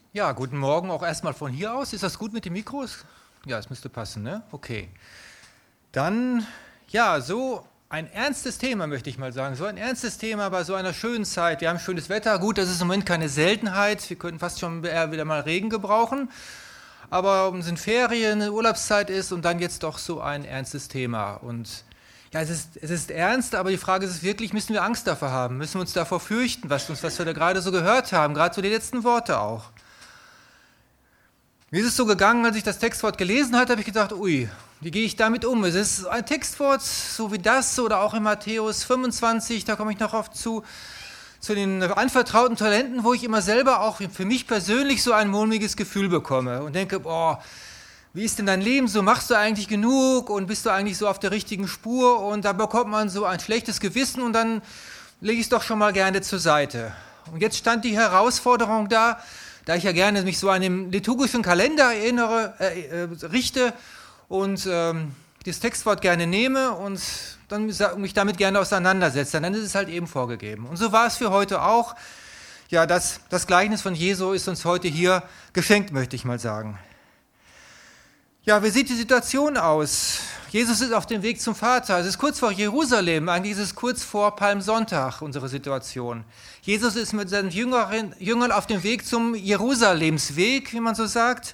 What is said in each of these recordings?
Ja, guten Morgen auch erstmal von hier aus. Ist das gut mit den Mikros? Ja, es müsste passen, ne? Okay. Dann, ja, so ein ernstes Thema, möchte ich mal sagen. So ein ernstes Thema bei so einer schönen Zeit. Wir haben schönes Wetter. Gut, das ist im Moment keine Seltenheit. Wir könnten fast schon eher wieder mal Regen gebrauchen. Aber es sind Ferien, Urlaubszeit ist und dann jetzt doch so ein ernstes Thema. Und ja, es ist ernst, aber die Frage ist wirklich, müssen wir Angst davor haben? Müssen wir uns davor fürchten, was wir da gerade so gehört haben? Gerade so die letzten Worte auch. Mir ist es so gegangen, als ich das Textwort gelesen hatte, habe ich gedacht, ui, wie gehe ich damit um? Es ist ein Textwort, so wie das oder auch in Matthäus 25, da komme ich noch oft zu den anvertrauten Talenten, wo ich immer selber auch für mich persönlich so ein mulmiges Gefühl bekomme und denke, boah, wie ist denn dein Leben so? Machst du eigentlich genug und bist du eigentlich so auf der richtigen Spur? Und da bekommt man so ein schlechtes Gewissen und dann lege ich es doch schon mal gerne zur Seite. Und jetzt stand die Herausforderung da ich ja gerne mich so an den liturgischen Kalender richte und das Textwort gerne nehme und dann mich damit gerne auseinandersetze, dann ist es halt eben vorgegeben. Und so war es für heute auch. Ja, das Gleichnis von Jesu ist uns heute hier geschenkt, möchte ich mal sagen. Ja, wie sieht die Situation aus? Jesus ist auf dem Weg zum Vater. Es ist kurz vor Jerusalem, eigentlich ist es kurz vor Palmsonntag, unsere Situation. Jesus ist mit seinen Jüngern auf dem Weg zum Jerusalemsweg, wie man so sagt.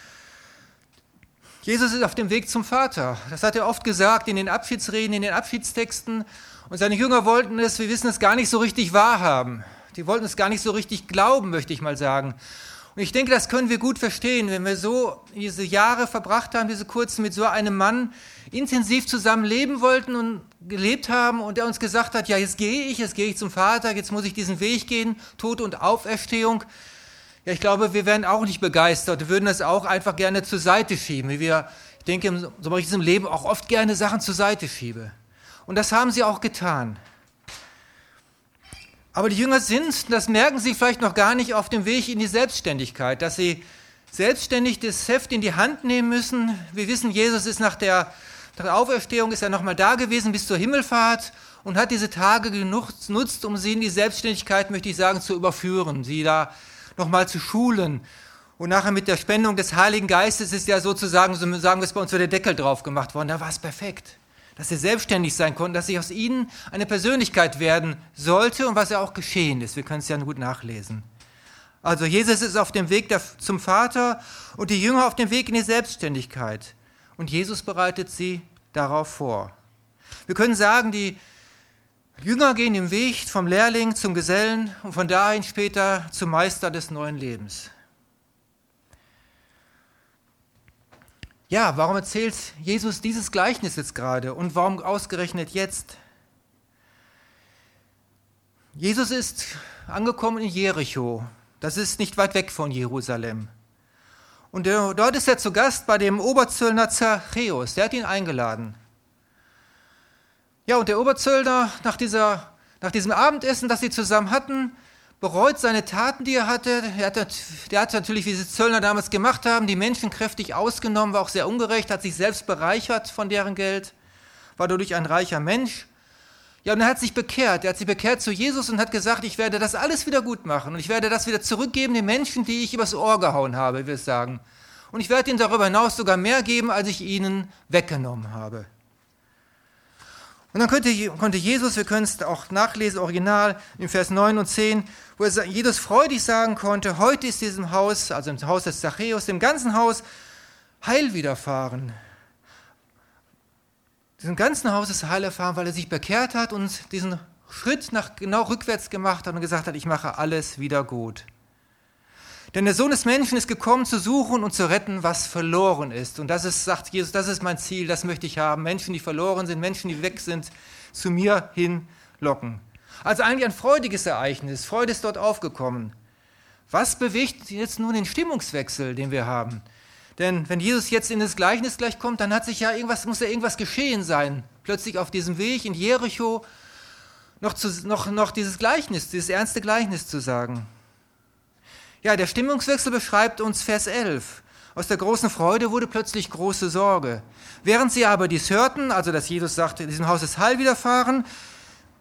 Jesus ist auf dem Weg zum Vater. Das hat er oft gesagt in den Abschiedsreden, in den Abschiedstexten. Und seine Jünger wollten es, wir wissen es, gar nicht so richtig wahrhaben. Die wollten es gar nicht so richtig glauben, möchte ich mal sagen. Und ich denke, das können wir gut verstehen, wenn wir so diese Jahre verbracht haben, diese kurzen, mit so einem Mann intensiv zusammen leben wollten und gelebt haben und der uns gesagt hat, ja, jetzt gehe ich zum Vater, jetzt muss ich diesen Weg gehen, Tod und Auferstehung. Ja, ich glaube, wir wären auch nicht begeistert, wir würden das auch einfach gerne zur Seite schieben, wie wir, ich denke, so mache ich es im Leben auch oft gerne Sachen zur Seite schiebe. Und das haben sie auch getan. Aber die Jünger sind, das merken sie vielleicht noch gar nicht, auf dem Weg in die Selbstständigkeit, dass sie selbstständig das Heft in die Hand nehmen müssen. Wir wissen, Jesus ist nach der Auferstehung, ist er nochmal da gewesen bis zur Himmelfahrt und hat diese Tage genutzt, um sie in die Selbstständigkeit, möchte ich sagen, zu überführen, sie da nochmal zu schulen. Und nachher mit der Spendung des Heiligen Geistes ist ja sozusagen, so sagen wir es bei uns, so der Deckel drauf gemacht worden. Da war es perfekt. Dass sie selbstständig sein konnten, dass sie aus ihnen eine Persönlichkeit werden sollte und was ja auch geschehen ist. Wir können es ja gut nachlesen. Also Jesus ist auf dem Weg zum Vater und die Jünger auf dem Weg in die Selbstständigkeit. Und Jesus bereitet sie darauf vor. Wir können sagen, die Jünger gehen den Weg vom Lehrling zum Gesellen und von dahin später zum Meister des neuen Lebens. Ja, warum erzählt Jesus dieses Gleichnis jetzt gerade und warum ausgerechnet jetzt? Jesus ist angekommen in Jericho. Das ist nicht weit weg von Jerusalem. Und dort ist er zu Gast bei dem Oberzöllner Zachäus. Der hat ihn eingeladen. Ja, und der Oberzöllner, nach diesem Abendessen, das sie zusammen hatten, bereut seine Taten, die er hatte. Der hat natürlich, wie die Zöllner damals gemacht haben, die Menschen kräftig ausgenommen, war auch sehr ungerecht, hat sich selbst bereichert von deren Geld, war dadurch ein reicher Mensch. Ja, und er hat sich bekehrt. Er hat sich bekehrt zu Jesus und hat gesagt, ich werde das alles wieder gut machen und ich werde das wieder zurückgeben den Menschen, die ich übers Ohr gehauen habe, will ich sagen. Und ich werde ihnen darüber hinaus sogar mehr geben, als ich ihnen weggenommen habe. Und dann konnte Jesus, wir können es auch nachlesen, original, in Vers 9 und 10, wo Jesus freudig sagen konnte, heute ist diesem Haus, also im Haus des Zachäus, dem ganzen Haus, Heil widerfahren. Diesem ganzen Haus ist Heil erfahren, weil er sich bekehrt hat und diesen Schritt genau rückwärts gemacht hat und gesagt hat, ich mache alles wieder gut. Denn der Sohn des Menschen ist gekommen, zu suchen und zu retten, was verloren ist. Und das ist, sagt Jesus, das ist mein Ziel, das möchte ich haben. Menschen, die verloren sind, Menschen, die weg sind, zu mir hin locken. Also eigentlich ein freudiges Ereignis. Freude ist dort aufgekommen. Was bewegt jetzt nun den Stimmungswechsel, den wir haben? Denn wenn Jesus jetzt in das Gleichnis gleich kommt, dann muss ja irgendwas geschehen sein. Plötzlich auf diesem Weg in Jericho noch dieses Gleichnis, dieses ernste Gleichnis zu sagen. Ja, der Stimmungswechsel beschreibt uns Vers 11. Aus der großen Freude wurde plötzlich große Sorge. Während sie aber dies hörten, also dass Jesus sagte, in diesem Haus ist Heil widerfahren,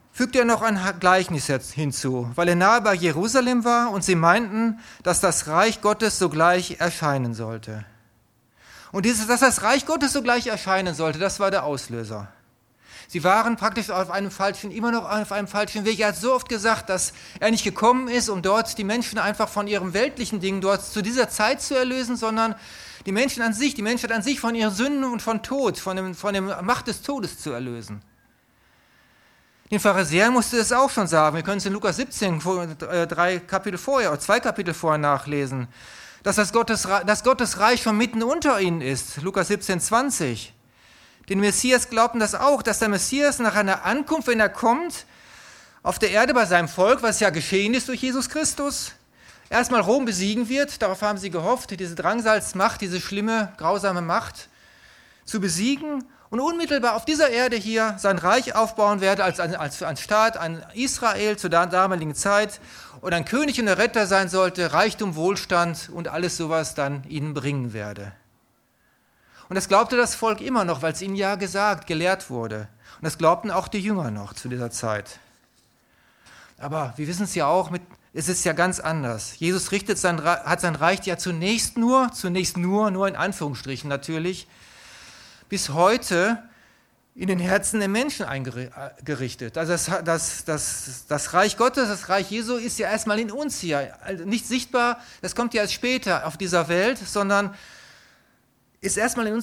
fügte er noch ein Gleichnis hinzu, weil er nahe bei Jerusalem war und sie meinten, dass das Reich Gottes sogleich erscheinen sollte. Und dass das Reich Gottes sogleich erscheinen sollte, das war der Auslöser. Sie waren praktisch immer noch auf einem falschen Weg. Er hat so oft gesagt, dass er nicht gekommen ist, um dort die Menschen einfach von ihren weltlichen Dingen dort zu dieser Zeit zu erlösen, sondern die Menschheit an sich von ihren Sünden und von Tod, von der Macht des Todes zu erlösen. Den Pharisäern musste es auch schon sagen. Wir können es in Lukas 17, 2 Kapitel vorher nachlesen, dass das Gottesreich schon mitten unter ihnen ist. Lukas 17, 20. Den Messias glaubten das auch, dass der Messias nach einer Ankunft, wenn er kommt, auf der Erde bei seinem Volk, was ja geschehen ist durch Jesus Christus, erstmal Rom besiegen wird. Darauf haben sie gehofft, diese Drangsalsmacht, diese schlimme, grausame Macht zu besiegen und unmittelbar auf dieser Erde hier sein Reich aufbauen werde als ein Staat, ein Israel zur damaligen Zeit und ein König und der Retter sein sollte, Reichtum, Wohlstand und alles sowas dann ihnen bringen werde. Und das glaubte das Volk immer noch, weil es ihnen ja gelehrt wurde. Und das glaubten auch die Jünger noch zu dieser Zeit. Aber wir wissen es ja auch, es ist ja ganz anders. Jesus hat sein Reich ja zunächst nur in Anführungsstrichen natürlich, bis heute in den Herzen der Menschen eingerichtet. Also das Reich Gottes, das Reich Jesu ist ja erstmal in uns hier. Also nicht sichtbar, das kommt ja erst später auf dieser Welt, sondern ist erstmal in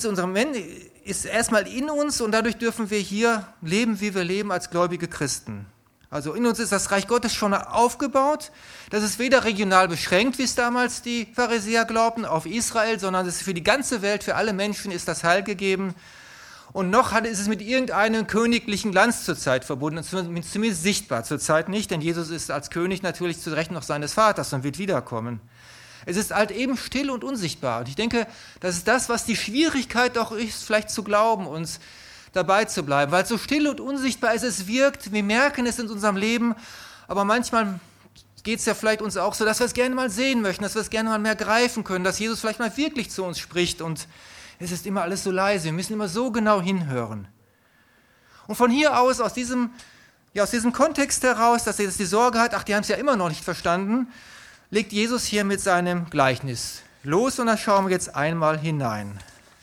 uns und dadurch dürfen wir hier leben, wie wir leben als gläubige Christen. Also in uns ist das Reich Gottes schon aufgebaut. Das ist weder regional beschränkt, wie es damals die Pharisäer glaubten, auf Israel, sondern es ist für die ganze Welt, für alle Menschen ist das Heil gegeben. Und noch ist es mit irgendeinem königlichen Glanz zurzeit verbunden, zumindest sichtbar zurzeit nicht, denn Jesus ist als König natürlich zu Recht noch seines Vaters und wird wiederkommen. Es ist halt eben still und unsichtbar. Und ich denke, das ist das, was die Schwierigkeit doch ist, vielleicht zu glauben, uns dabei zu bleiben, weil es so still und unsichtbar ist, es wirkt, wir merken es in unserem Leben, aber manchmal geht es ja vielleicht uns auch so, dass wir es gerne mal sehen möchten, dass wir es gerne mal mehr greifen können, dass Jesus vielleicht mal wirklich zu uns spricht und es ist immer alles so leise, wir müssen immer so genau hinhören. Und von hier aus diesem Kontext heraus, dass er jetzt die Sorge hat, die haben es ja immer noch nicht verstanden, legt Jesus hier mit seinem Gleichnis los und da schauen wir jetzt einmal hinein.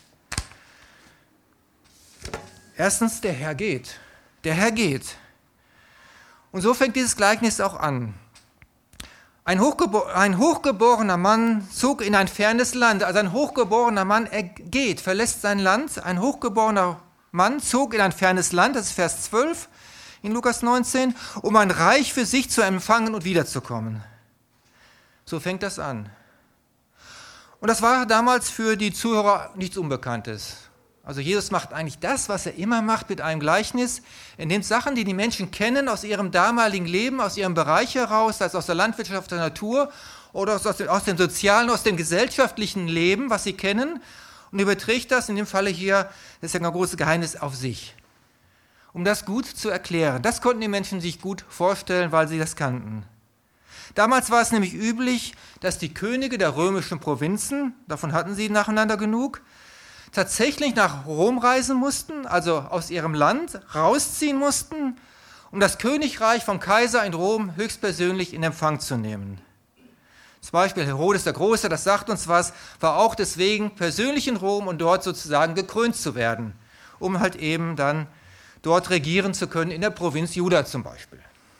Erstens, der Herr geht. Der Herr geht. Und so fängt dieses Gleichnis auch an. Ein hochgeborener Mann zog in ein fernes Land. Also ein hochgeborener Mann, er geht, verlässt sein Land. Ein hochgeborener Mann zog in ein fernes Land, das ist Vers 12 in Lukas 19, um ein Reich für sich zu empfangen und wiederzukommen. So fängt das an. Und das war damals für die Zuhörer nichts Unbekanntes. Also Jesus macht eigentlich das, was er immer macht mit einem Gleichnis. Er nimmt Sachen, die die Menschen kennen aus ihrem damaligen Leben, aus ihrem Bereich heraus, sei es aus der Landwirtschaft, der Natur oder aus dem sozialen, aus dem gesellschaftlichen Leben, was sie kennen, und überträgt das in dem Falle hier, das ist ja ein großes Geheimnis, auf sich. Um das gut zu erklären. Das konnten die Menschen sich gut vorstellen, weil sie das kannten. Damals war es nämlich üblich, dass die Könige der römischen Provinzen, davon hatten sie nacheinander genug, tatsächlich nach Rom reisen mussten, also aus ihrem Land rausziehen mussten, um das Königreich vom Kaiser in Rom höchstpersönlich in Empfang zu nehmen. Zum Beispiel Herodes der Große, das sagt uns was, war auch deswegen persönlich in Rom und dort sozusagen gekrönt zu werden, um halt eben dann dort regieren zu können, in der Provinz Juda zum Beispiel.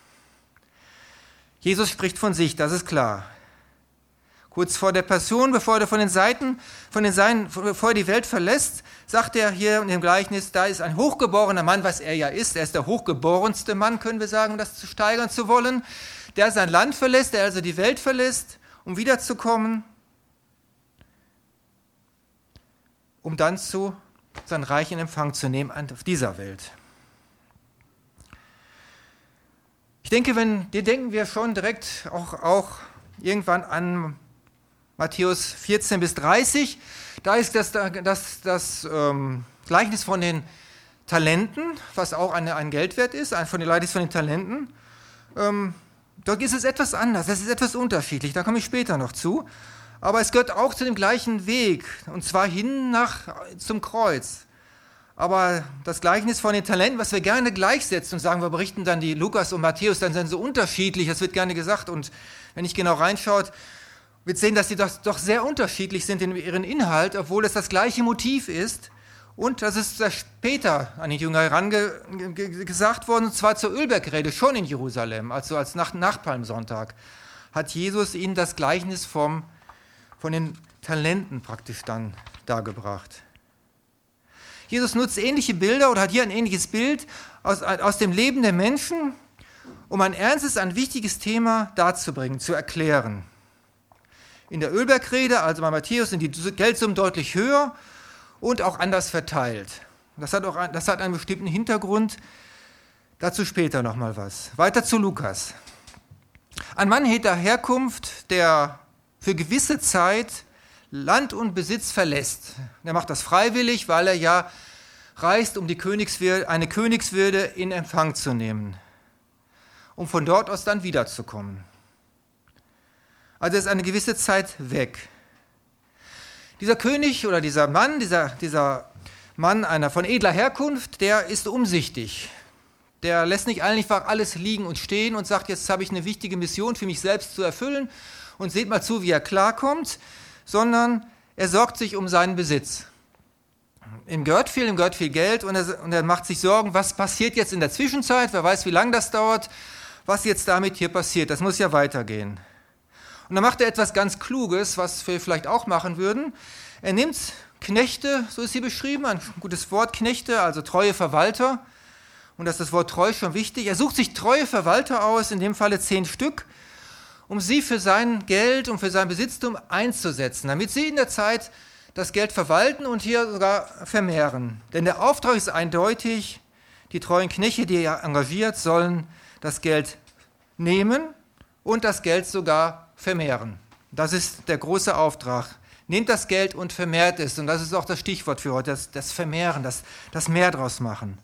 Jesus spricht von sich, das ist klar. Kurz vor der Passion, bevor er bevor er die Welt verlässt, sagt er hier in dem Gleichnis, da ist ein hochgeborener Mann, was er ja ist. Er ist der hochgeborenste Mann, können wir sagen, um das zu steigern zu wollen, der sein Land verlässt, der also die Welt verlässt, um wiederzukommen, um dann sein Reich in Empfang zu nehmen auf dieser Welt. Ich denke, denken wir schon direkt auch irgendwann an Matthäus 14 bis 30, da ist das Gleichnis von den Talenten, was auch ein Geldwert ist, von den Gleichnis von den Talenten. Dort ist es etwas anders, das ist etwas unterschiedlich, da komme ich später noch zu. Aber es gehört auch zu dem gleichen Weg, und zwar hin zum Kreuz. Aber das Gleichnis von den Talenten, was wir gerne gleichsetzen und sagen, wir berichten dann die Lukas und Matthäus, dann sind so unterschiedlich, das wird gerne gesagt. Und wenn ich genau reinschaut, wird sehen, dass sie doch sehr unterschiedlich sind in ihrem Inhalt, obwohl es das gleiche Motiv ist. Und das ist später an die Jünger herangesagt worden, und zwar zur Ölbergrede, schon in Jerusalem, also als nach Palmsonntag, hat Jesus ihnen das Gleichnis von den Talenten praktisch dann dargebracht. Jesus nutzt ähnliche Bilder oder hat hier ein ähnliches Bild aus dem Leben der Menschen, um ein ernstes, ein wichtiges Thema darzubringen, zu erklären. In der Ölbergrede, also bei Matthäus, sind die Geldsummen deutlich höher und auch anders verteilt. Das hat einen bestimmten Hintergrund, dazu später nochmal was. Weiter zu Lukas. Ein Mann jeder Herkunft, der für gewisse Zeit Land und Besitz verlässt. Er macht das freiwillig, weil er ja reist, um eine Königswürde in Empfang zu nehmen, um von dort aus dann wiederzukommen. Also er ist eine gewisse Zeit weg. Dieser König oder dieser Mann, einer von edler Herkunft, der ist umsichtig. Der lässt nicht einfach alles liegen und stehen und sagt, jetzt habe ich eine wichtige Mission für mich selbst zu erfüllen und seht mal zu, wie er klarkommt, sondern er sorgt sich um seinen Besitz. Ihm gehört viel Geld und er macht sich Sorgen, was passiert jetzt in der Zwischenzeit, wer weiß, wie lange das dauert, was jetzt damit hier passiert, das muss ja weitergehen. Und dann macht er etwas ganz Kluges, was wir vielleicht auch machen würden. Er nimmt Knechte, so ist hier beschrieben, ein gutes Wort, Knechte, also treue Verwalter, und da ist das Wort treu schon wichtig. Er sucht sich treue Verwalter aus, in dem Falle 10 Stück, um sie für sein Geld und für sein Besitztum einzusetzen, damit sie in der Zeit das Geld verwalten und hier sogar vermehren. Denn der Auftrag ist eindeutig, die treuen Knechte, die er engagiert, sollen das Geld nehmen und das Geld sogar vermehren. Das ist der große Auftrag. Nehmt das Geld und vermehrt es. Und das ist auch das Stichwort für heute, das Vermehren, das Mehr draus machen.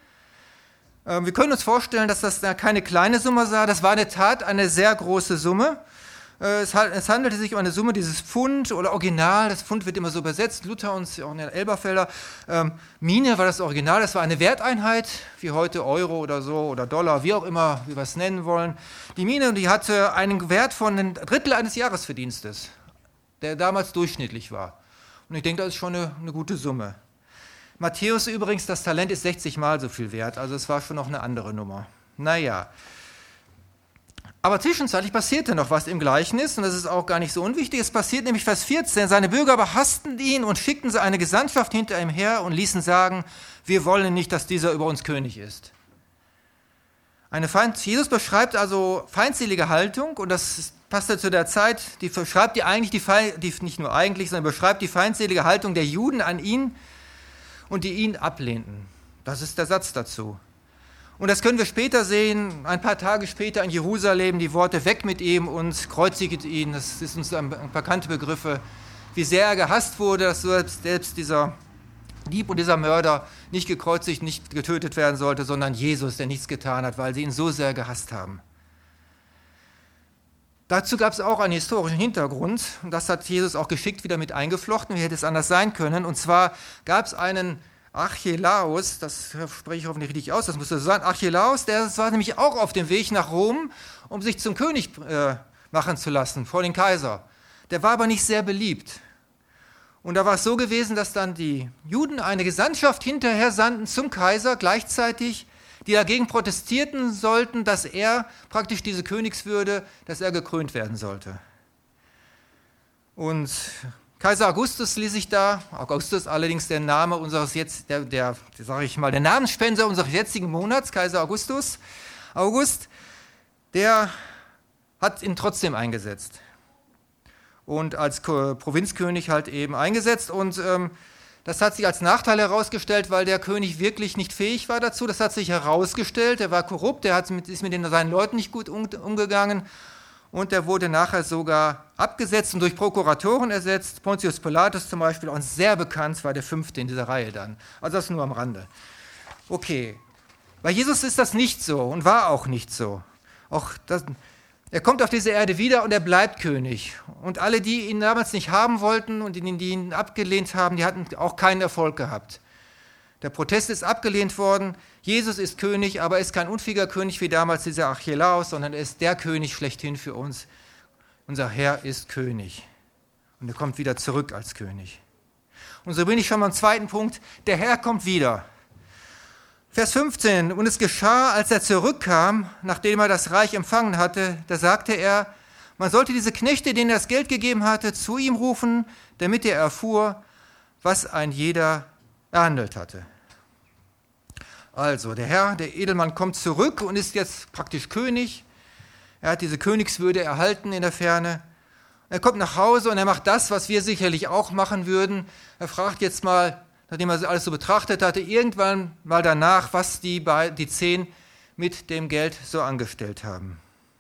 Wir können uns vorstellen, dass das keine kleine Summe war. Das war in der Tat eine sehr große Summe. Es handelte sich um eine Summe, dieses Pfund oder Original, das Pfund wird immer so übersetzt, Luther und auch in der Elberfelder. Mine war das Original, das war eine Werteinheit, wie heute Euro oder so oder Dollar, wie auch immer, wie wir es nennen wollen. Die Mine, die hatte einen Wert von einem Drittel eines Jahresverdienstes, der damals durchschnittlich war. Und ich denke, das ist schon eine gute Summe. Matthäus übrigens, das Talent ist 60 Mal so viel wert, also es war schon noch eine andere Nummer. Naja. Aber zwischenzeitlich passierte noch was im Gleichnis, und das ist auch gar nicht so unwichtig. Es passiert nämlich Vers 14, seine Bürger aber hassten ihn und schickten sie eine Gesandtschaft hinter ihm her und ließen sagen, wir wollen nicht, dass dieser über uns König ist. Jesus beschreibt also feindselige Haltung, und das passt ja zu der Zeit, die beschreibt nicht nur eigentlich, sondern beschreibt die feindselige Haltung der Juden an ihn und die ihn ablehnten. Das ist der Satz dazu. Und das können wir später sehen, ein paar Tage später in Jerusalem, die Worte weg mit ihm und kreuziget ihn. Das ist uns bekannte Begriffe, wie sehr er gehasst wurde, dass selbst dieser Dieb und dieser Mörder nicht gekreuzigt, nicht getötet werden sollte, sondern Jesus, der nichts getan hat, weil sie ihn so sehr gehasst haben. Dazu gab es auch einen historischen Hintergrund, und das hat Jesus auch geschickt wieder mit eingeflochten, wie hätte es anders sein können. Und zwar gab es einen Archelaus, das spreche ich hoffentlich richtig aus, das müsste so sein, Archelaus, der war nämlich auch auf dem Weg nach Rom, um sich zum König machen zu lassen, vor den Kaiser. Der war aber nicht sehr beliebt. Und da war es so gewesen, dass dann die Juden eine Gesandtschaft hinterher sandten zum Kaiser gleichzeitig, die dagegen protestierten sollten, dass er praktisch diese Königswürde, dass er gekrönt werden sollte. Und Kaiser Augustus ließ sich da, Augustus allerdings der Name unseres der Namensspender unseres jetzigen Monats, Kaiser August, der hat ihn trotzdem eingesetzt. Und als Provinzkönig halt eben eingesetzt, und das hat sich als Nachteil herausgestellt, weil der König wirklich nicht fähig war dazu. Das hat sich herausgestellt, er war korrupt, ist mit seinen Leuten nicht gut umgegangen, und er wurde nachher sogar abgesetzt und durch Prokuratoren ersetzt. Pontius Pilatus zum Beispiel, auch sehr bekannt, war der 5. in dieser Reihe dann. Also das nur am Rande. Okay, bei Jesus ist das nicht so und war auch nicht so. Er kommt auf diese Erde wieder und er bleibt König. Und alle, die ihn damals nicht haben wollten und die ihn abgelehnt haben, die hatten auch keinen Erfolg gehabt. Der Protest ist abgelehnt worden. Jesus ist König, aber er ist kein unfähiger König wie damals dieser Archelaus, sondern er ist der König schlechthin für uns. Unser Herr ist König. Und er kommt wieder zurück als König. Und so bin ich schon beim zweiten Punkt. Der Herr kommt wieder. Vers 15. Und es geschah, als er zurückkam, nachdem er das Reich empfangen hatte, da sagte er, man sollte diese Knechte, denen er das Geld gegeben hatte, zu ihm rufen, damit er erfuhr, was ein jeder erhandelt hatte. Also, der Herr, der Edelmann, kommt zurück und ist jetzt praktisch König. Er hat diese Königswürde erhalten in der Ferne. Er kommt nach Hause und er macht das, was wir sicherlich auch machen würden. Er fragt jetzt mal, nachdem er alles so betrachtet hatte, irgendwann mal danach, was die 10 mit dem Geld so angestellt haben.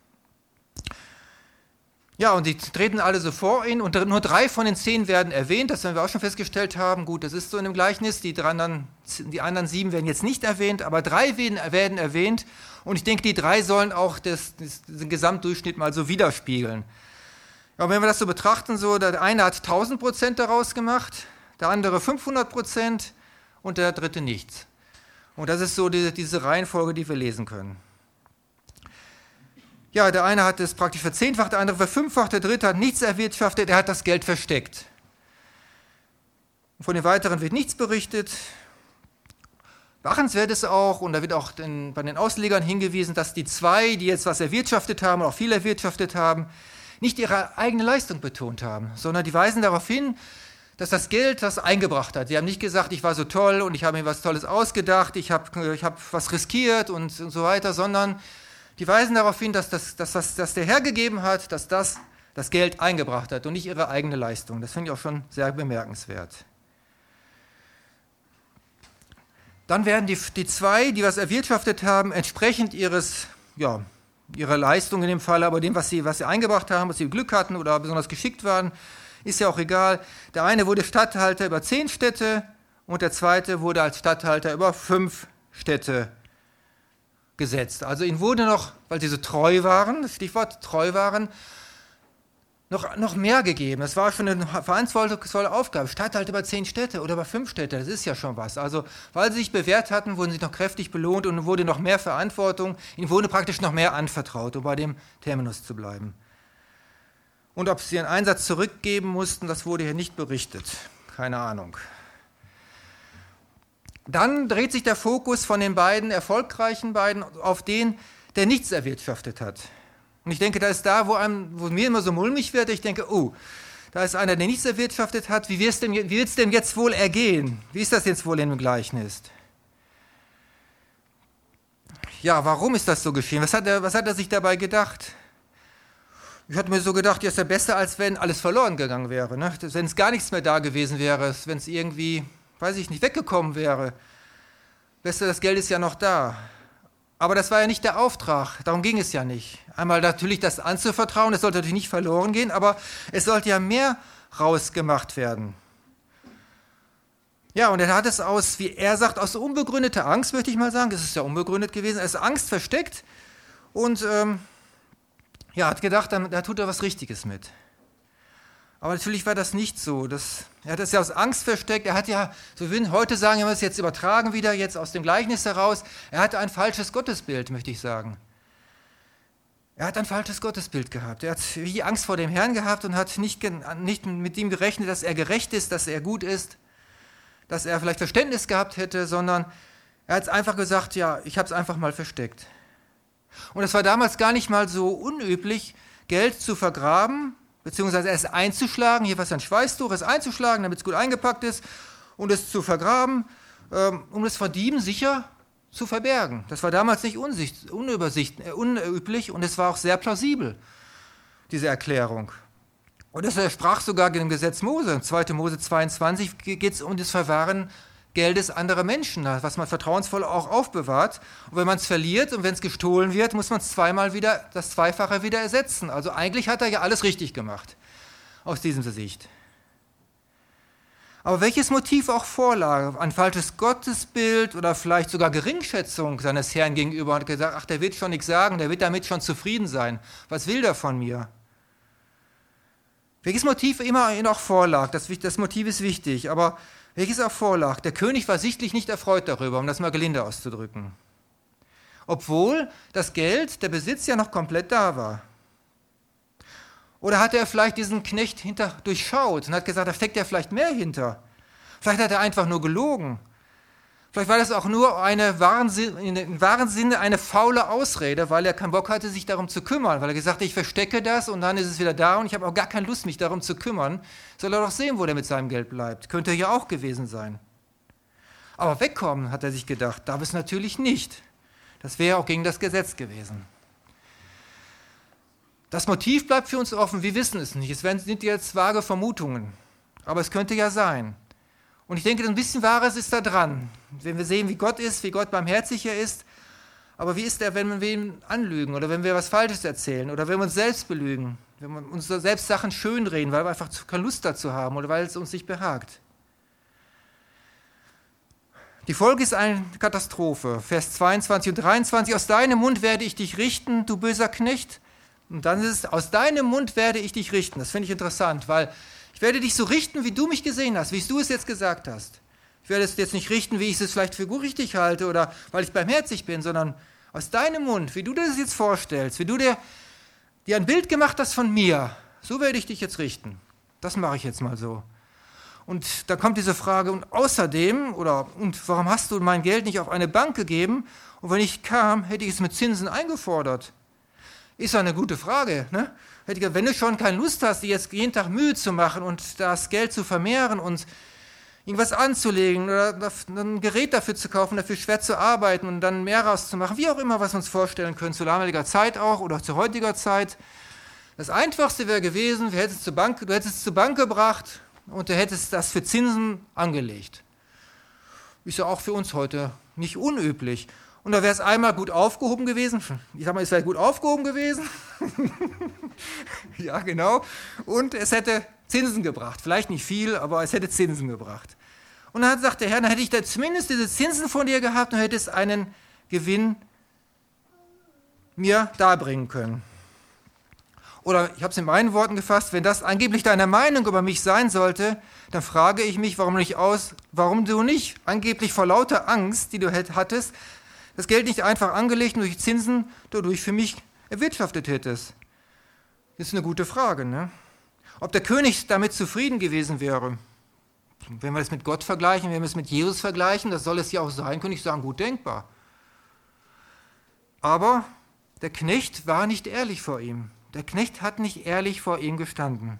Ja, und die treten alle so vor ihn und nur 3 von den 10 werden erwähnt, das werden wir auch schon festgestellt haben. Gut, das ist so in dem Gleichnis, die anderen 7 werden jetzt nicht erwähnt, aber 3 werden erwähnt und ich denke, die 3 sollen auch den Gesamtdurchschnitt mal so widerspiegeln. Ja, und wenn wir das so betrachten, so, der eine hat 1000% daraus gemacht, der andere 500% und der dritte nichts. Und das ist so diese Reihenfolge, die wir lesen können. Ja, der eine hat es praktisch verzehnfacht, der andere verfünffacht, der dritte hat nichts erwirtschaftet, er hat das Geld versteckt. Von den weiteren wird nichts berichtet. Beachtenswert ist auch, und da wird auch bei den Auslegern hingewiesen, dass die 2, die jetzt was erwirtschaftet haben, auch viel erwirtschaftet haben, nicht ihre eigene Leistung betont haben, sondern die weisen darauf hin, dass das Geld das eingebracht hat. Sie haben nicht gesagt, ich war so toll und ich habe mir was Tolles ausgedacht, ich hab was riskiert und so weiter, sondern die weisen darauf hin, dass das der Herr gegeben hat, dass das Geld eingebracht hat und nicht ihre eigene Leistung. Das finde ich auch schon sehr bemerkenswert. Dann werden die 2, die was erwirtschaftet haben, entsprechend ihrer Leistung in dem Fall, aber dem, was sie eingebracht haben, was sie Glück hatten oder besonders geschickt waren, ist ja auch egal. Der eine wurde Statthalter über 10 Städte und der zweite wurde als Statthalter über 5 Städte gesetzt. Also ihnen wurde noch, weil sie so treu waren, das Stichwort treu waren, noch mehr gegeben. Das war schon eine verantwortungsvolle Aufgabe. Statthalter über 10 Städte oder über 5 Städte, das ist ja schon was. Also weil sie sich bewährt hatten, wurden sie noch kräftig belohnt und wurde noch mehr Verantwortung, ihnen wurde praktisch noch mehr anvertraut, um bei dem Terminus zu bleiben. Und ob sie ihren Einsatz zurückgeben mussten, das wurde hier nicht berichtet. Keine Ahnung. Dann dreht sich der Fokus von den erfolgreichen beiden auf den, der nichts erwirtschaftet hat. Und ich denke, da ist da, wo mir immer so mulmig wird, ich denke, da ist einer, der nichts erwirtschaftet hat, wie wird es dem jetzt wohl ergehen? Wie ist das jetzt wohl in dem Gleichnis? Ja, warum ist das so geschehen? Was hat er sich dabei gedacht? Ich hatte mir so gedacht, ja, ist ja besser, als wenn alles verloren gegangen wäre. Ne? Wenn es gar nichts mehr da gewesen wäre, wenn es irgendwie, weiß ich nicht, weggekommen wäre. Besser, das Geld ist ja noch da. Aber das war ja nicht der Auftrag, darum ging es ja nicht. Einmal natürlich das anzuvertrauen, das sollte natürlich nicht verloren gehen, aber es sollte ja mehr rausgemacht werden. Ja, und er hat es aus, wie er sagt, aus unbegründeter Angst, möchte ich mal sagen, das ist ja unbegründet gewesen, er ist Angst versteckt und hat gedacht, da tut er was Richtiges mit. Aber natürlich war das nicht so. Er hat es ja aus Angst versteckt. Er hat ja, so würden heute sagen, wenn wir es jetzt übertragen wieder, jetzt aus dem Gleichnis heraus, er hatte ein falsches Gottesbild, möchte ich sagen. Er hat ein falsches Gottesbild gehabt. Er hat wie Angst vor dem Herrn gehabt und hat nicht mit ihm gerechnet, dass er gerecht ist, dass er gut ist, dass er vielleicht Verständnis gehabt hätte, sondern er hat einfach gesagt, ja, ich habe es einfach mal versteckt. Und es war damals gar nicht mal so unüblich, Geld zu vergraben, beziehungsweise es einzuschlagen, hier was ein Schweißtuch, es einzuschlagen, damit es gut eingepackt ist, und es zu vergraben, um es vor Dieben sicher zu verbergen. Das war damals nicht unüblich und es war auch sehr plausibel, diese Erklärung. Und es sprach sogar im Gesetz Mose, 2. Mose 22, geht es um das Verwahren Geldes anderer Menschen, was man vertrauensvoll auch aufbewahrt. Und wenn man es verliert und wenn es gestohlen wird, muss man es das Zweifache wieder ersetzen. Also eigentlich hat er ja alles richtig gemacht, aus dieser Sicht. Aber welches Motiv auch vorlag, ein falsches Gottesbild oder vielleicht sogar Geringschätzung seines Herrn gegenüber, hat gesagt, ach, der wird schon nichts sagen, der wird damit schon zufrieden sein. Was will der von mir? Welches Motiv immer auch vorlag, das Motiv ist wichtig, aber welches auch vorlag. Der König war sichtlich nicht erfreut darüber, um das mal gelinde auszudrücken. Obwohl das Geld, der Besitz ja noch komplett da war. Oder hatte er vielleicht diesen Knecht durchschaut und hat gesagt, da steckt ja vielleicht mehr hinter. Vielleicht hat er einfach nur gelogen. Vielleicht war das auch nur im wahren Sinne eine faule Ausrede, weil er keinen Bock hatte, sich darum zu kümmern. Weil er gesagt hat, ich verstecke das und dann ist es wieder da und ich habe auch gar keine Lust, mich darum zu kümmern. Soll er doch sehen, wo der mit seinem Geld bleibt. Könnte ja auch gewesen sein. Aber wegkommen, hat er sich gedacht, darf es natürlich nicht. Das wäre auch gegen das Gesetz gewesen. Das Motiv bleibt für uns offen, wir wissen es nicht. Es sind jetzt vage Vermutungen, aber es könnte ja sein. Und ich denke, ein bisschen Wahres ist da dran. Wenn wir sehen, wie Gott ist, wie Gott barmherziger ist, aber wie ist er, wenn wir ihn anlügen oder wenn wir was Falsches erzählen oder wenn wir uns selbst belügen, wenn wir uns selbst Sachen schönreden, weil wir einfach keine Lust dazu haben oder weil es uns nicht behagt. Die Folge ist eine Katastrophe. Vers 22 und 23, aus deinem Mund werde ich dich richten, du böser Knecht. Und dann ist es, aus deinem Mund werde ich dich richten. Das finde ich interessant, weil ich werde dich so richten, wie du mich gesehen hast, wie du es jetzt gesagt hast. Ich werde es jetzt nicht richten, wie ich es vielleicht für gut richtig halte oder weil ich barmherzig bin, sondern aus deinem Mund, wie du dir das jetzt vorstellst, wie du dir ein Bild gemacht hast von mir, so werde ich dich jetzt richten. Das mache ich jetzt mal so. Und da kommt diese Frage, und außerdem, und warum hast du mein Geld nicht auf eine Bank gegeben? Und wenn ich kam, hätte ich es mit Zinsen eingefordert. Ist ja eine gute Frage, ne? Hätte ich gesagt, wenn du schon keine Lust hast, dir jetzt jeden Tag Mühe zu machen und das Geld zu vermehren und irgendwas anzulegen oder ein Gerät dafür zu kaufen, dafür schwer zu arbeiten und dann mehr rauszumachen, wie auch immer, was wir uns vorstellen können, zu damaliger Zeit auch oder zu heutiger Zeit. Das Einfachste wäre gewesen, du hättest es zur Bank gebracht und du hättest das für Zinsen angelegt. Ist ja auch für uns heute nicht unüblich. Und da wäre es einmal gut aufgehoben gewesen. Ich sag mal, es wäre gut aufgehoben gewesen. Ja, genau. Und es hätte Zinsen gebracht. Vielleicht nicht viel, aber es hätte Zinsen gebracht. Und dann sagt der Herr, dann hätte ich da zumindest diese Zinsen von dir gehabt und hättest einen Gewinn mir darbringen können. Oder ich habe es in meinen Worten gefasst, wenn das angeblich deine Meinung über mich sein sollte, dann frage ich mich, warum du nicht angeblich vor lauter Angst, die du hattest, das Geld nicht einfach angelegt und durch Zinsen dadurch für mich erwirtschaftet hättest. Das ist eine gute Frage, ne? Ob der König damit zufrieden gewesen wäre. Wenn wir das mit Gott vergleichen, wenn wir es mit Jesus vergleichen, das soll es ja auch sein, könnte ich sagen, gut denkbar. Aber der Knecht war nicht ehrlich vor ihm. Der Knecht hat nicht ehrlich vor ihm gestanden.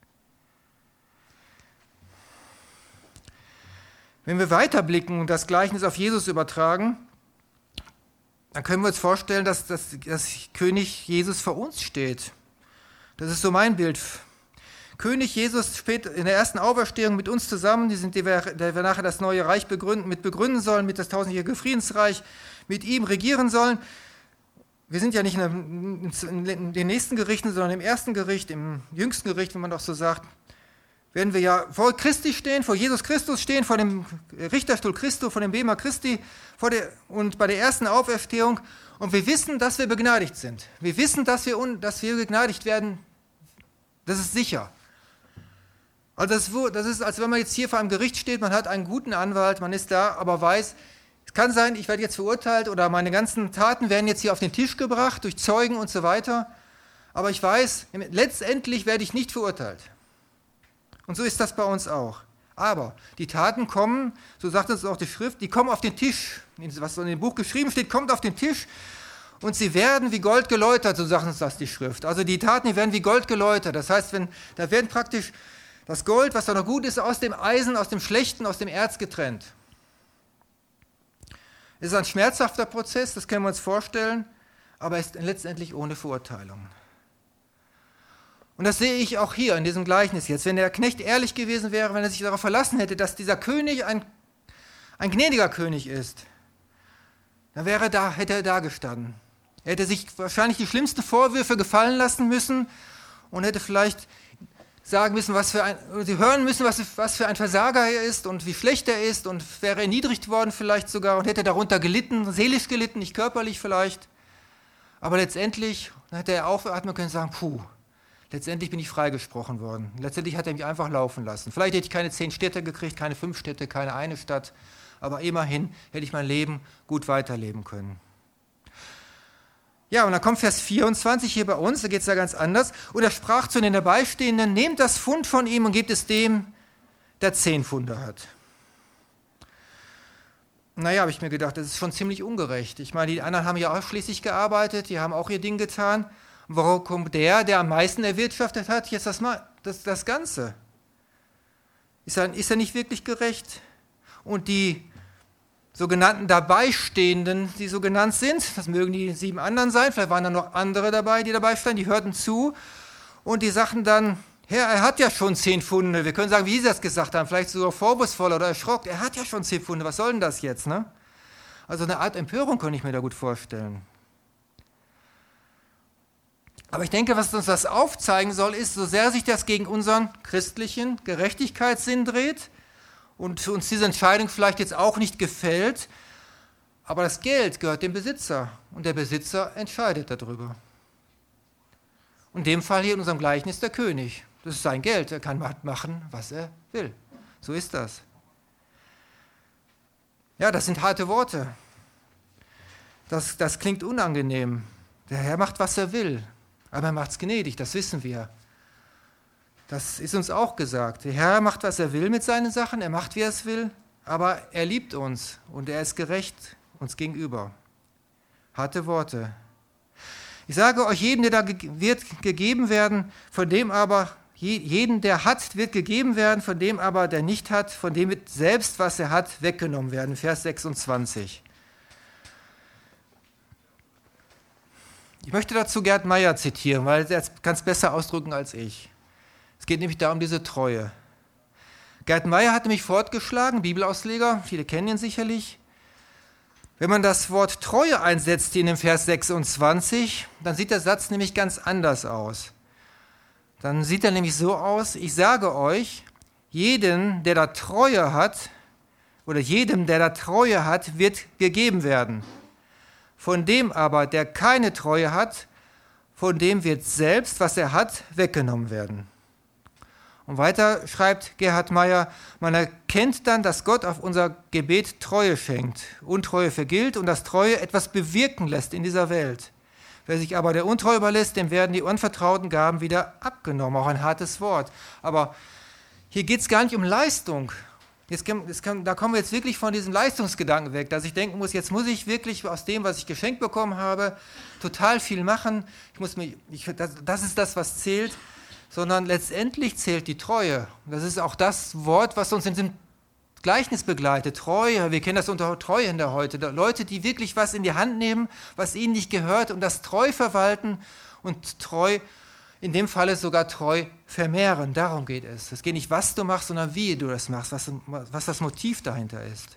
Wenn wir weiterblicken und das Gleichnis auf Jesus übertragen, dann können wir uns vorstellen, dass König Jesus vor uns steht. Das ist so mein Bild. König Jesus steht in der ersten Auferstehung mit uns zusammen, der wir nachher das neue Reich begründen sollen, mit das tausendjährige Friedensreich, mit ihm regieren sollen. Wir sind ja nicht in den nächsten Gerichten, sondern im ersten Gericht, im jüngsten Gericht, wenn man doch so sagt, werden wir ja vor Christi stehen, vor Jesus Christus stehen, vor dem Richterstuhl Christi, vor dem Bema Christi und bei der ersten Auferstehung. Und wir wissen, dass wir begnadigt sind. Wir wissen, dass wir begnadigt werden. Das ist sicher. Also das ist, als wenn man jetzt hier vor einem Gericht steht, man hat einen guten Anwalt, man ist da, aber weiß, es kann sein, ich werde jetzt verurteilt oder meine ganzen Taten werden jetzt hier auf den Tisch gebracht durch Zeugen und so weiter. Aber ich weiß, letztendlich werde ich nicht verurteilt. Und so ist das bei uns auch. Aber die Taten kommen, so sagt uns auch die Schrift, die kommen auf den Tisch. Was in dem Buch geschrieben steht, kommt auf den Tisch und sie werden wie Gold geläutert, so sagt uns das die Schrift. Also die Taten, die werden wie Gold geläutert. Das heißt, da werden praktisch das Gold, was da noch gut ist, aus dem Eisen, aus dem Schlechten, aus dem Erz getrennt. Es ist ein schmerzhafter Prozess, das können wir uns vorstellen, aber er ist letztendlich ohne Verurteilung. Und das sehe ich auch hier in diesem Gleichnis jetzt. Wenn der Knecht ehrlich gewesen wäre, wenn er sich darauf verlassen hätte, dass dieser König ein gnädiger König ist, dann hätte er da gestanden. Er hätte sich wahrscheinlich die schlimmsten Vorwürfe gefallen lassen müssen und hätte vielleicht sagen müssen, hören müssen, was für ein Versager er ist und wie schlecht er ist und wäre erniedrigt worden vielleicht sogar und hätte darunter gelitten, seelisch gelitten, nicht körperlich vielleicht. Aber letztendlich hätte er aufatmen können und sagen, Letztendlich bin ich freigesprochen worden. Letztendlich hat er mich einfach laufen lassen. Vielleicht hätte ich keine 10 Städte gekriegt, keine 5 Städte, keine eine Stadt, aber immerhin hätte ich mein Leben gut weiterleben können. Ja, und dann kommt Vers 24 hier bei uns, da geht es ja ganz anders. Und er sprach zu den Dabeistehenden, nehmt das Pfund von ihm und gebt es dem, der 10 Pfunde hat. Naja, habe ich mir gedacht, das ist schon ziemlich ungerecht. Ich meine, die anderen haben ja auch schließlich gearbeitet, die haben auch ihr Ding getan. Und warum kommt der am meisten erwirtschaftet hat, jetzt das Ganze? Ist er nicht wirklich gerecht? Und die sogenannten Dabeistehenden, die so genannt sind, das mögen die 7 anderen sein, vielleicht waren da noch andere dabei, die dabei standen, die hörten zu und die sagten dann, Herr, er hat ja schon 10 Pfunde. Wir können sagen, wie sie das gesagt haben, vielleicht sogar vorwurfsvoll oder erschrocken. Er hat ja schon 10 Pfunde, was soll denn das jetzt? Ne? Also eine Art Empörung könnte ich mir da gut vorstellen. Aber ich denke, was uns das aufzeigen soll, ist, so sehr sich das gegen unseren christlichen Gerechtigkeitssinn dreht und uns diese Entscheidung vielleicht jetzt auch nicht gefällt, aber das Geld gehört dem Besitzer und der Besitzer entscheidet darüber. Und in dem Fall hier in unserem Gleichnis der König. Das ist sein Geld, er kann machen, was er will. So ist das. Ja, das sind harte Worte. Das klingt unangenehm. Der Herr macht, was er will, aber er macht es gnädig, das wissen wir. Das ist uns auch gesagt. Der Herr macht, was er will mit seinen Sachen, er macht, wie er es will, aber er liebt uns und er ist gerecht uns gegenüber. Harte Worte. Ich sage euch, jedem, der da wird gegeben werden, von dem aber, jeden, der hat, wird gegeben werden, von dem aber, der nicht hat, von dem wird selbst, was er hat, weggenommen werden. Vers 26. Ich möchte dazu Gerd Meyer zitieren, weil er kann es besser ausdrücken als ich. Es geht nämlich da um diese Treue. Gerd Meyer hat nämlich fortgeschlagen, Bibelausleger, viele kennen ihn sicherlich. Wenn man das Wort Treue einsetzt in dem Vers 26, dann sieht der Satz nämlich ganz anders aus. Dann sieht er nämlich so aus, ich sage euch, jedem, der da Treue hat, wird gegeben werden. Von dem aber, der keine Treue hat, von dem wird selbst, was er hat, weggenommen werden. Und weiter schreibt Gerhard Meyer, man erkennt dann, dass Gott auf unser Gebet Treue schenkt, Untreue vergilt und dass Treue etwas bewirken lässt in dieser Welt. Wer sich aber der Untreue überlässt, dem werden die unvertrauten Gaben wieder abgenommen. Auch ein hartes Wort. Aber hier geht es gar nicht um Leistung. Da kommen wir jetzt wirklich von diesem Leistungsgedanken weg, dass ich denken muss, jetzt muss ich wirklich aus dem, was ich geschenkt bekommen habe, total viel machen. Das ist das, was zählt. Sondern letztendlich zählt die Treue. Das ist auch das Wort, was uns in diesem Gleichnis begleitet. Treue, wir kennen das unter Treuhänder heute. Leute, die wirklich was in die Hand nehmen, was ihnen nicht gehört und das treu verwalten und treu, in dem Falle sogar treu vermehren. Darum geht es. Es geht nicht, was du machst, sondern wie du das machst, was das Motiv dahinter ist.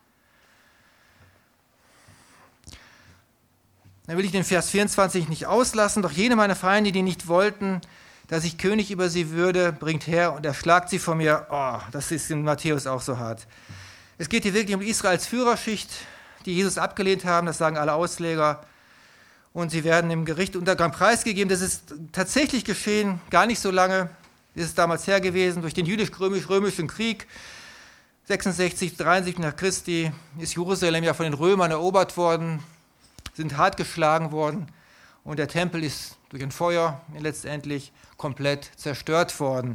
Dann will ich den Vers 24 nicht auslassen. Doch jene meiner Feinde, die nicht wollten, dass ich König über sie würde, bringt her und erschlagt sie von mir. Oh, das ist in Matthäus auch so hart. Es geht hier wirklich um Israels Führerschicht, die Jesus abgelehnt haben, das sagen alle Ausleger. Und sie werden im Gericht Untergang preisgegeben. Das ist tatsächlich geschehen, gar nicht so lange ist es damals her gewesen, durch den jüdisch-römischen Krieg. 66, 73 nach Christi ist Jerusalem ja von den Römern erobert worden, sind hart geschlagen worden und der Tempel ist durch ein Feuer letztendlich komplett zerstört worden.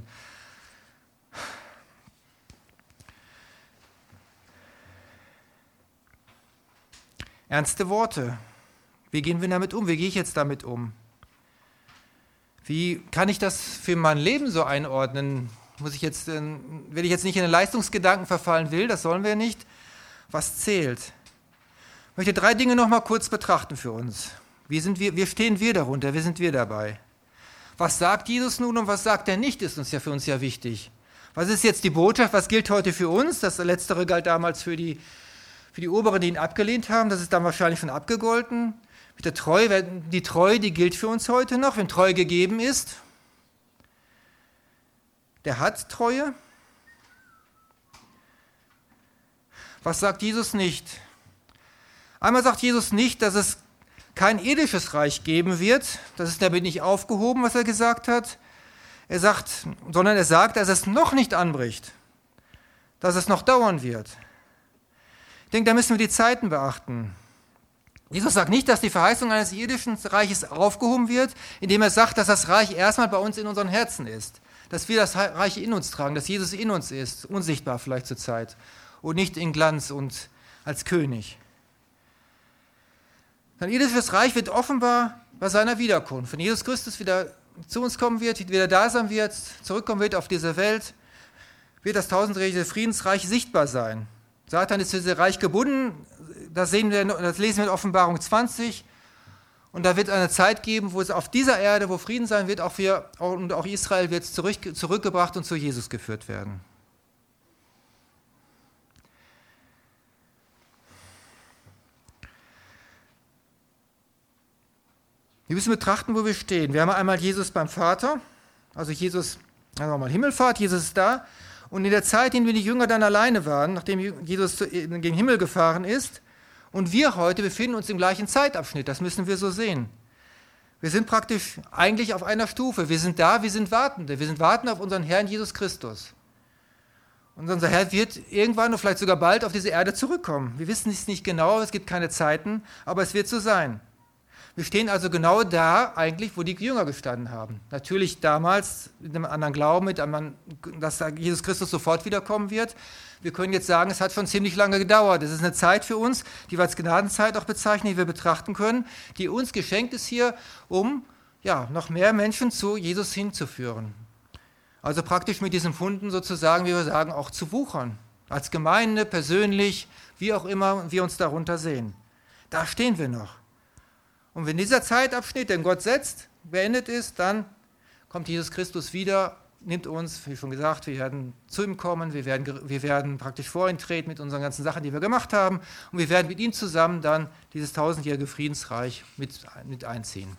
Ernste Worte. Wie gehen wir damit um? Wie gehe ich jetzt damit um? Wie kann ich das für mein Leben so einordnen? Wenn ich jetzt nicht in den Leistungsgedanken verfallen will, das sollen wir nicht. Was zählt? Ich möchte 3 Dinge noch mal kurz betrachten für uns. Wie stehen wir darunter? Wie sind wir dabei? Was sagt Jesus nun und was sagt er nicht, ist uns ja für uns ja wichtig. Was ist jetzt die Botschaft? Was gilt heute für uns? Das Letztere galt damals für die Oberen, die ihn abgelehnt haben. Das ist dann wahrscheinlich schon abgegolten. Mit der Treue, die Treue, die gilt für uns heute noch. Wenn Treue gegeben ist, der hat Treue. Was sagt Jesus nicht? Einmal sagt Jesus nicht, dass es kein irdisches Reich geben wird. Das ist damit nicht aufgehoben, was er gesagt hat. sondern er sagt, dass es noch nicht anbricht, dass es noch dauern wird. Ich denke, da müssen wir die Zeiten beachten. Jesus sagt nicht, dass die Verheißung eines irdischen Reiches aufgehoben wird, indem er sagt, dass das Reich erstmal bei uns in unseren Herzen ist, dass wir das Reich in uns tragen, dass Jesus in uns ist, unsichtbar vielleicht zur Zeit und nicht in Glanz und als König. Sein irdisches Reich wird offenbar bei seiner Wiederkunft. Wenn Jesus Christus wieder zu uns kommen wird, wieder da sein wird, zurückkommen wird auf diese Welt, wird das tausendjährige Friedensreich sichtbar sein. Satan ist zu diesem Reich gebunden, das lesen wir in Offenbarung 20. Und da wird es eine Zeit geben, wo es auf dieser Erde, wo Frieden sein wird, auch Israel wird zurückgebracht und zu Jesus geführt werden. Wir müssen betrachten, wo wir stehen. Wir haben einmal Jesus beim Vater, also nochmal Himmelfahrt, Jesus ist da. Und in der Zeit, in der die Jünger dann alleine waren, nachdem Jesus gegen den Himmel gefahren ist, und wir heute befinden uns im gleichen Zeitabschnitt, das müssen wir so sehen. Wir sind praktisch eigentlich auf einer Stufe. Wir sind da, wir sind Wartende. Wir sind Wartende auf unseren Herrn Jesus Christus. Und unser Herr wird irgendwann und vielleicht sogar bald auf diese Erde zurückkommen. Wir wissen es nicht genau, es gibt keine Zeiten, aber es wird so sein. Wir stehen also genau da eigentlich, wo die Jünger gestanden haben. Natürlich damals mit einem anderen Glauben, dass Jesus Christus sofort wiederkommen wird. Wir können jetzt sagen, es hat schon ziemlich lange gedauert. Es ist eine Zeit für uns, die wir als Gnadenzeit auch bezeichnen, die wir betrachten können, die uns geschenkt ist hier, um noch mehr Menschen zu Jesus hinzuführen. Also praktisch mit diesen Funden sozusagen, wie wir sagen, auch zu wuchern. Als Gemeinde, persönlich, wie auch immer wir uns darunter sehen. Da stehen wir noch. Und wenn dieser Zeitabschnitt, den Gott setzt, beendet ist, dann kommt Jesus Christus wieder, nimmt uns, wie schon gesagt, wir werden zu ihm kommen, wir werden praktisch vor ihn treten mit unseren ganzen Sachen, die wir gemacht haben, und wir werden mit ihm zusammen dann dieses tausendjährige Friedensreich mit einziehen.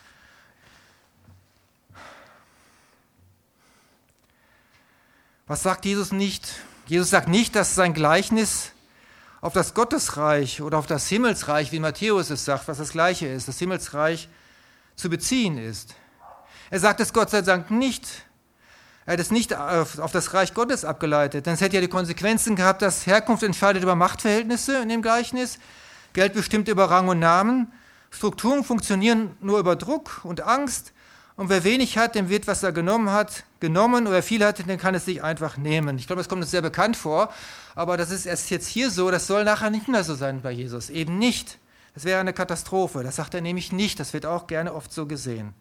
Was sagt Jesus nicht? Jesus sagt nicht, dass sein Gleichnis auf das Gottesreich oder auf das Himmelsreich, wie Matthäus es sagt, was das Gleiche ist, das Himmelsreich zu beziehen ist. Er sagt es Gott sei Dank nicht. Er hat es nicht auf das Reich Gottes abgeleitet, denn es hätte ja die Konsequenzen gehabt, dass Herkunft entscheidet über Machtverhältnisse in dem Gleichnis, Geld bestimmt über Rang und Namen, Strukturen funktionieren nur über Druck und Angst, und wer wenig hat, dem wird, was er genommen hat, genommen, oder wer viel hat, den kann es sich einfach nehmen. Ich glaube, das kommt uns sehr bekannt vor, aber das ist erst jetzt hier so, das soll nachher nicht mehr so sein bei Jesus, eben nicht. Das wäre eine Katastrophe, das sagt er nämlich nicht, das wird auch gerne oft so gesehen.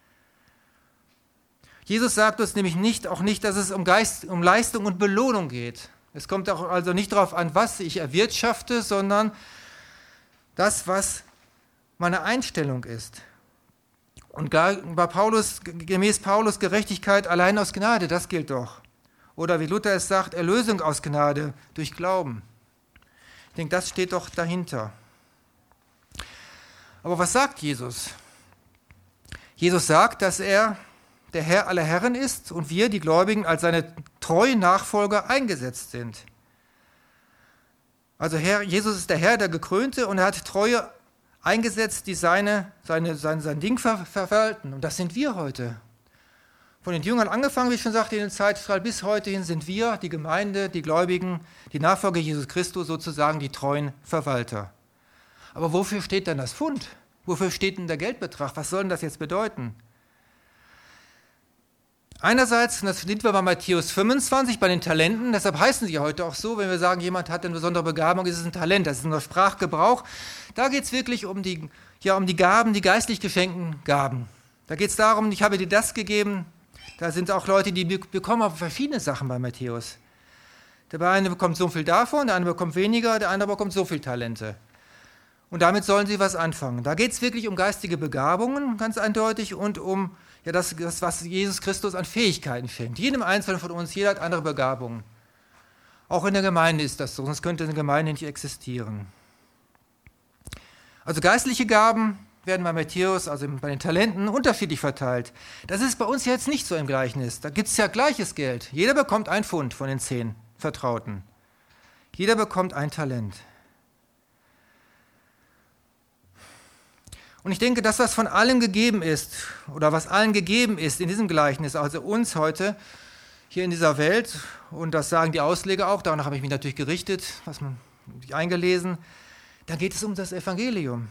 Jesus sagt uns nämlich auch nicht, dass es um Leistung und Belohnung geht. Es kommt auch also nicht darauf an, was ich erwirtschafte, sondern das, was meine Einstellung ist. Und gemäß Paulus Gerechtigkeit allein aus Gnade, das gilt doch. Oder wie Luther es sagt, Erlösung aus Gnade durch Glauben. Ich denke, das steht doch dahinter. Aber was sagt Jesus? Jesus sagt, dass er der Herr aller Herren ist und wir, die Gläubigen, als seine treuen Nachfolger eingesetzt sind. Also Jesus ist der Herr, der Gekrönte, und er hat Treue eingesetzt, die sein Ding verwalten. Und das sind wir heute. Von den Jüngern angefangen, wie ich schon sagte, in den Zeitstrahl bis heute hin sind wir, die Gemeinde, die Gläubigen, die Nachfolger Jesus Christus, sozusagen die treuen Verwalter. Aber wofür steht denn das Pfund? Wofür steht denn der Geldbetrag? Was soll denn das jetzt bedeuten? Einerseits, und das finden wir bei Matthäus 25, bei den Talenten, deshalb heißen sie ja heute auch so, wenn wir sagen, jemand hat eine besondere Begabung, ist es ein Talent, das ist nur Sprachgebrauch. Da geht es wirklich um die Gaben, die geistlich geschenkten Gaben. Da geht es darum, ich habe dir das gegeben, da sind auch Leute, die bekommen auch verschiedene Sachen bei Matthäus. Der eine bekommt so viel davon, der andere bekommt weniger, der andere bekommt so viel Talente. Und damit sollen sie was anfangen. Da geht es wirklich um geistige Begabungen, ganz eindeutig, und um das, was Jesus Christus an Fähigkeiten schenkt. Jedem Einzelnen von uns, jeder hat andere Begabungen. Auch in der Gemeinde ist das so, sonst könnte eine Gemeinde nicht existieren. Also geistliche Gaben werden bei Matthäus, also bei den Talenten, unterschiedlich verteilt. Das ist bei uns jetzt nicht so im Gleichnis. Da gibt es ja gleiches Geld. Jeder bekommt ein Pfund von den 10 Vertrauten. Jeder bekommt ein Talent. Und ich denke, das, was von allen gegeben ist, oder was allen gegeben ist in diesem Gleichnis, also uns heute hier in dieser Welt, und das sagen die Ausleger auch, danach habe ich mich natürlich gerichtet, eingelesen, dann geht es um das Evangelium.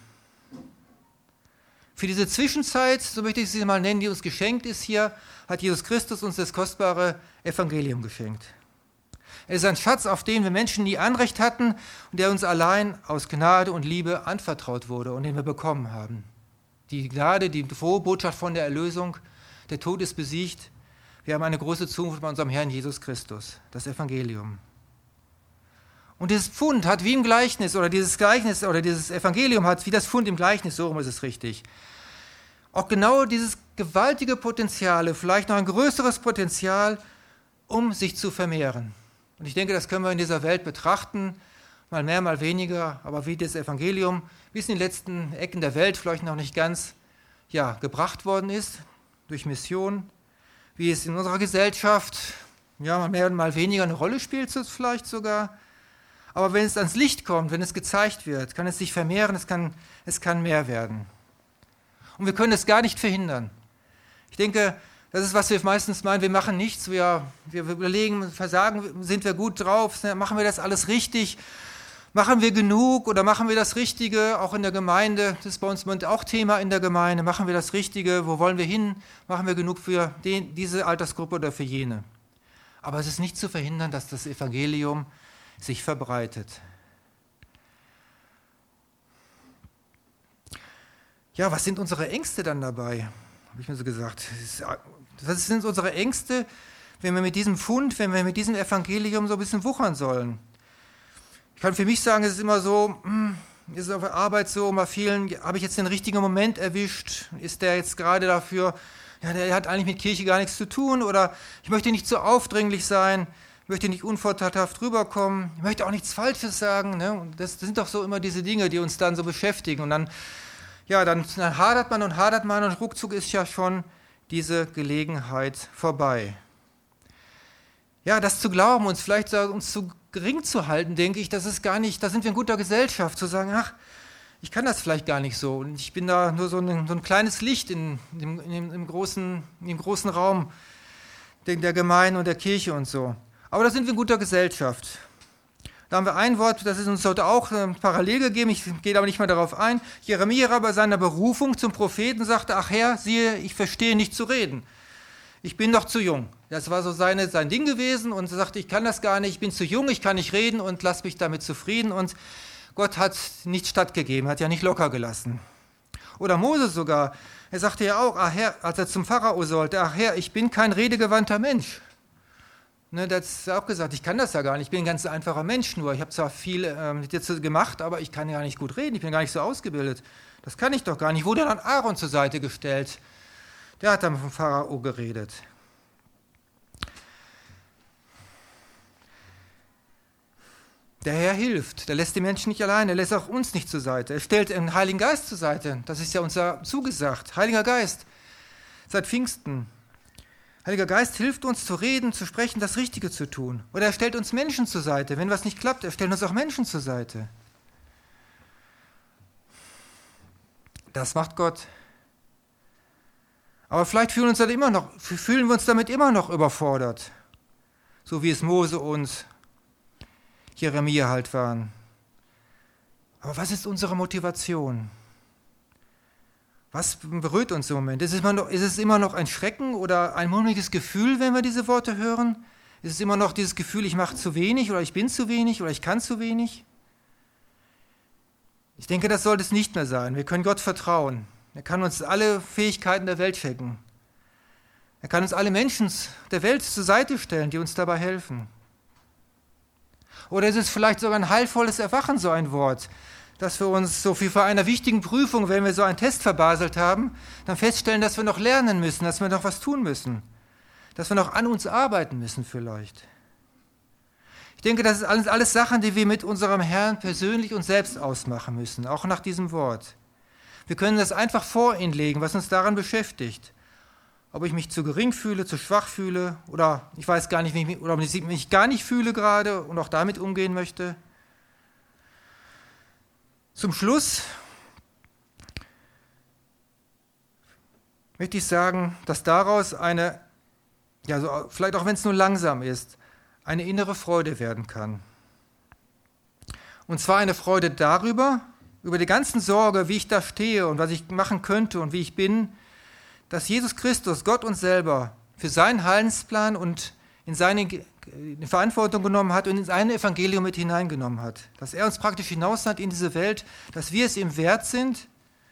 Für diese Zwischenzeit, so möchte ich sie mal nennen, die uns geschenkt ist hier, hat Jesus Christus uns das kostbare Evangelium geschenkt. Es ist ein Schatz, auf den wir Menschen nie Anrecht hatten und der uns allein aus Gnade und Liebe anvertraut wurde und den wir bekommen haben. Die Gnade, die frohe Botschaft von der Erlösung, der Tod ist besiegt. Wir haben eine große Zukunft bei unserem Herrn Jesus Christus, das Evangelium. Und dieses Pfund hat wie im Gleichnis oder dieses Evangelium hat wie das Pfund im Gleichnis, so rum ist es richtig, auch genau dieses gewaltige Potenzial, vielleicht noch ein größeres Potenzial, um sich zu vermehren. Und ich denke, das können wir in dieser Welt betrachten, mal mehr, mal weniger, aber wie das Evangelium bis in die letzten Ecken der Welt vielleicht noch nicht ganz gebracht worden ist, durch Mission, wie es in unserer Gesellschaft mal mehr und mal weniger eine Rolle spielt, vielleicht sogar. Aber wenn es ans Licht kommt, wenn es gezeigt wird, kann es sich vermehren, es kann mehr werden. Und wir können es gar nicht verhindern. Ich denke, das ist, was wir meistens meinen, wir machen nichts, wir überlegen, versagen, sind wir gut drauf, machen wir das alles richtig, machen wir genug oder machen wir das Richtige, auch in der Gemeinde, das ist bei uns auch Thema in der Gemeinde, machen wir das Richtige, wo wollen wir hin, machen wir genug für diese Altersgruppe oder für jene. Aber es ist nicht zu verhindern, dass das Evangelium sich verbreitet. Ja, was sind unsere Ängste dann dabei? Habe ich mir so gesagt. Was sind unsere Ängste, wenn wir mit diesem Fund, wenn wir mit diesem Evangelium so ein bisschen wuchern sollen? Ich kann für mich sagen, es ist immer so, ist es auf der Arbeit so, bei vielen, habe ich jetzt den richtigen Moment erwischt? Ist der jetzt gerade dafür, der hat eigentlich mit Kirche gar nichts zu tun, oder ich möchte nicht zu aufdringlich sein, ich möchte nicht unvorteilhaft rüberkommen, ich möchte auch nichts Falsches sagen. Ne? Und das sind doch so immer diese Dinge, die uns dann so beschäftigen. Und dann hadert man und ruckzuck ist ja schon diese Gelegenheit vorbei. Ja, das zu glauben, uns vielleicht uns zu gering zu halten, denke ich, das ist gar nicht, da sind wir in guter Gesellschaft, zu sagen, ach, ich kann das vielleicht gar nicht so. Und ich bin da nur so ein kleines Licht im großen Raum der Gemeinde und der Kirche und so. Aber da sind wir in guter Gesellschaft. Da haben wir ein Wort, das ist uns heute auch parallel gegeben, ich gehe aber nicht mehr darauf ein. Jeremia bei seiner Berufung zum Propheten sagte, ach Herr, siehe, ich verstehe nicht zu reden. Ich bin noch zu jung. Das war so sein Ding gewesen und er sagte, ich kann das gar nicht, ich bin zu jung, ich kann nicht reden und lass mich damit zufrieden. Und Gott hat nicht stattgegeben, hat ja nicht locker gelassen. Oder Mose sogar, er sagte ja auch, ach Herr, als er zum Pharao sollte, ach Herr, ich bin kein redegewandter Mensch. Ne, das hat auch gesagt, ich kann das ja gar nicht, ich bin ein ganz einfacher Mensch nur. Ich habe zwar viel jetzt gemacht, aber ich kann ja nicht gut reden, ich bin gar nicht so ausgebildet. Das kann ich doch gar nicht. Wurde dann Aaron zur Seite gestellt. Der hat dann vom Pharao geredet. Der Herr hilft, der lässt die Menschen nicht allein, er lässt auch uns nicht zur Seite. Er stellt den Heiligen Geist zur Seite, das ist ja uns zugesagt. Heiliger Geist, seit Pfingsten. Heiliger Geist hilft uns zu reden, zu sprechen, das Richtige zu tun. Oder er stellt uns Menschen zur Seite. Wenn was nicht klappt, er stellt uns auch Menschen zur Seite. Das macht Gott. Aber vielleicht fühlen wir uns damit immer noch überfordert. So wie es Mose und Jeremia halt waren. Aber was ist unsere Motivation? Was berührt uns im Moment? Ist es immer noch ein Schrecken oder ein mulmiges Gefühl, wenn wir diese Worte hören? Ist es immer noch dieses Gefühl, ich mache zu wenig oder ich bin zu wenig oder ich kann zu wenig? Ich denke, das sollte es nicht mehr sein. Wir können Gott vertrauen. Er kann uns alle Fähigkeiten der Welt schenken. Er kann uns alle Menschen der Welt zur Seite stellen, die uns dabei helfen. Oder ist es vielleicht sogar ein heilvolles Erwachen, so ein Wort, dass wir uns so viel vor einer wichtigen Prüfung, wenn wir so einen Test verbaselt haben, dann feststellen, dass wir noch lernen müssen, dass wir noch was tun müssen, dass wir noch an uns arbeiten müssen vielleicht. Ich denke, das ist alles Sachen, die wir mit unserem Herrn persönlich und selbst ausmachen müssen, auch nach diesem Wort. Wir können das einfach vor ihn legen, was uns daran beschäftigt. Ob ich mich zu gering fühle, zu schwach fühle oder ich weiß gar nicht, ob ich mich gar nicht fühle gerade und auch damit umgehen möchte. Zum Schluss möchte ich sagen, dass daraus eine, ja, so, vielleicht auch wenn es nur langsam ist, eine innere Freude werden kann. Und zwar eine Freude darüber, über die ganzen Sorge, wie ich da stehe und was ich machen könnte und wie ich bin, dass Jesus Christus, Gott uns selber, für seinen Heilsplan und in seine Verantwortung genommen hat und in sein Evangelium mit hineingenommen hat. Dass er uns praktisch hinaus hat in diese Welt, dass wir es ihm wert sind,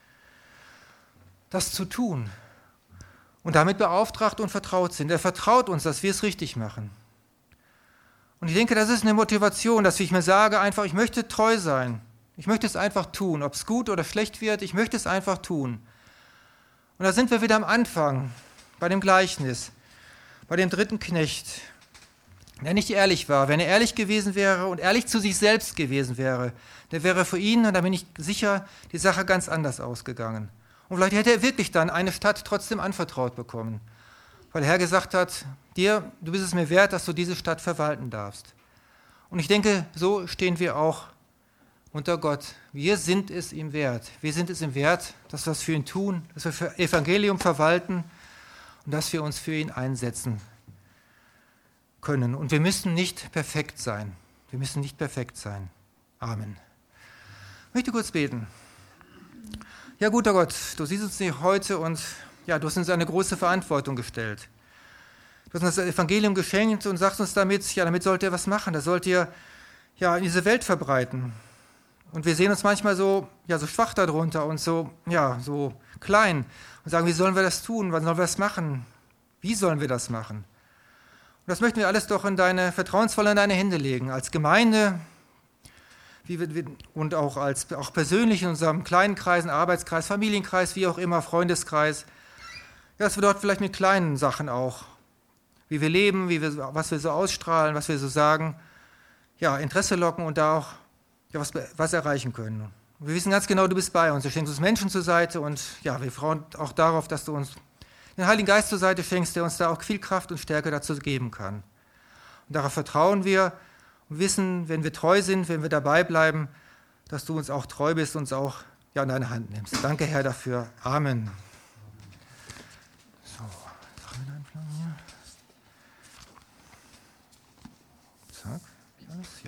das zu tun. Und damit beauftragt und vertraut sind. Er vertraut uns, dass wir es richtig machen. Und ich denke, das ist eine Motivation, dass ich mir sage, einfach, ich möchte treu sein. Ich möchte es einfach tun. Ob es gut oder schlecht wird, ich möchte es einfach tun. Und da sind wir wieder am Anfang, bei dem Gleichnis, bei dem dritten Knecht, der nicht ehrlich war. Wenn er ehrlich gewesen wäre und ehrlich zu sich selbst gewesen wäre, der wäre für ihn, und da bin ich sicher, die Sache ganz anders ausgegangen. Und vielleicht hätte er wirklich dann eine Stadt trotzdem anvertraut bekommen, weil der Herr gesagt hat, du bist es mir wert, dass du diese Stadt verwalten darfst. Und ich denke, so stehen wir auch unter Gott. Wir sind es ihm wert. Wir sind es ihm wert, dass wir das für ihn tun, dass wir für Evangelium verwalten und dass wir uns für ihn einsetzen können. Und wir müssen nicht perfekt sein. Wir müssen nicht perfekt sein. Amen. Ich möchte kurz beten. Ja, guter Gott, du siehst uns hier heute und ja, du hast uns eine große Verantwortung gestellt. Du hast uns das Evangelium geschenkt und sagst uns damit, ja, damit sollt ihr was machen. Das sollt ihr ja in diese Welt verbreiten. Und wir sehen uns manchmal so schwach darunter und so klein und sagen, wie sollen wir das tun? Wann sollen wir das machen? Wie sollen wir das machen? Und das möchten wir alles doch vertrauensvoll in deine Hände legen, als Gemeinde und auch persönlich in unserem kleinen Kreis, Arbeitskreis, Familienkreis, wie auch immer, Freundeskreis. Ja, dass wir dort vielleicht mit kleinen Sachen auch, wie wir leben, was wir so ausstrahlen, was wir so sagen, ja, Interesse locken und da auch was erreichen können. Und wir wissen ganz genau, du bist bei uns. Du schenkst uns Menschen zur Seite und ja, wir freuen auch darauf, dass du uns den Heiligen Geist zur Seite schenkst, der uns da auch viel Kraft und Stärke dazu geben kann. Und darauf vertrauen wir und wissen, wenn wir treu sind, wenn wir dabei bleiben, dass du uns auch treu bist und uns auch in deine Hand nimmst. Danke, Herr, dafür. Amen. So, Zack, alles, ja.